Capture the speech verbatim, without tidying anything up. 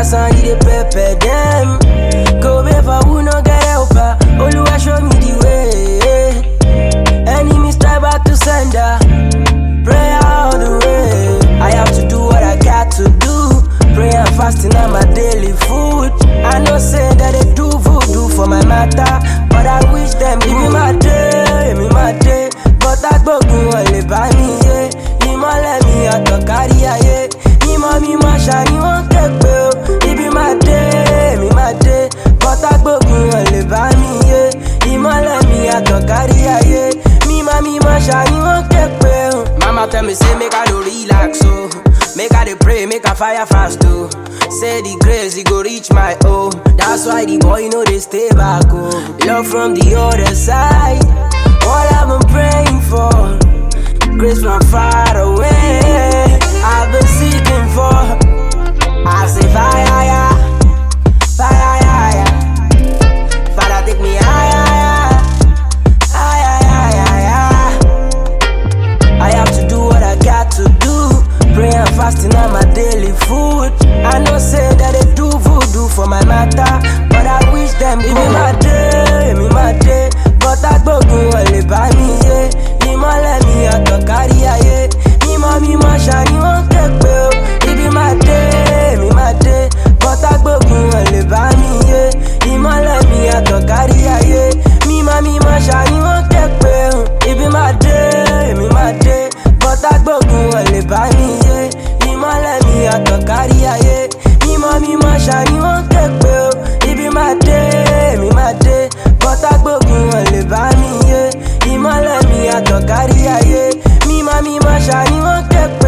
Lásán you dey pepper them. Go be for who no get helper. Oluwa show me the way. Enemies try back to sender. Prayer all the way. I have to do what I got to do. Prayer and fasting are my daily food. I know say that they do voodoo for my matter, but I wish them give me my day, me my day. But I go go only by me, yeah. Imo let me out to carry aye. Imo me my shiny one take bill. It be my day, me my day. But I go go only by me, yeah. Imo let me out to carry aye. Me my me my shiny one take bill. Mama tell me say make I do relax, so make I dey pray, make I fire fast too. Say the grace, it go reach my oh. That's why the boy know they stay back oh. Love from the other side. All I've been praying for, grace from far away. I've been seeking for. I say fire, fire, fire, fire. Father take me higher, higher, higher, higher. I have to do what I got to do. Prayer and fasting are my daily food. I know say that they do voodoo for my matter, but I wish them give me my day, me my day. But I go go only by me, yeah. Imo let me out to carry aye. Imo me my shiny one take bill. It be my day, me my day. But I go go only by me, yeah. Imo let me out to carry aye. Me my me my shiny one take bill. It be my day, me my day. But I go go only by me, yeah. Imo let me out to carry aye. Me my me my shiny one take bill. It be my day, me my day. But I go go only by me, yeah. Imo let me out to carry aye. Me my me my shiny one take